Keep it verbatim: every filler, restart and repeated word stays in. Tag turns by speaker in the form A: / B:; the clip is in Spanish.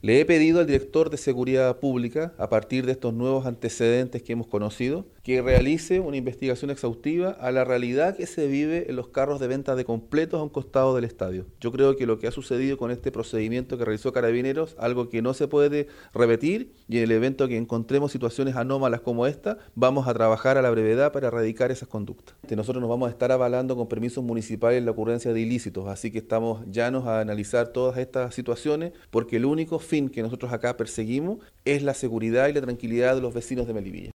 A: Le he pedido al director de Seguridad Pública, a partir de estos nuevos antecedentes que hemos conocido, que realice una investigación exhaustiva a la realidad que se vive en los carros de venta de completos a un costado del estadio. Yo creo que lo que ha sucedido con este procedimiento que realizó Carabineros, algo que no se puede repetir, y en el evento que encontremos situaciones anómalas como esta, vamos a trabajar a la brevedad para erradicar esas conductas. Nosotros nos vamos a estar avalando con permisos municipales la ocurrencia de ilícitos, así que estamos llanos a analizar todas estas situaciones, porque el único fin que nosotros acá perseguimos es la seguridad y la tranquilidad de los vecinos de Melipilla.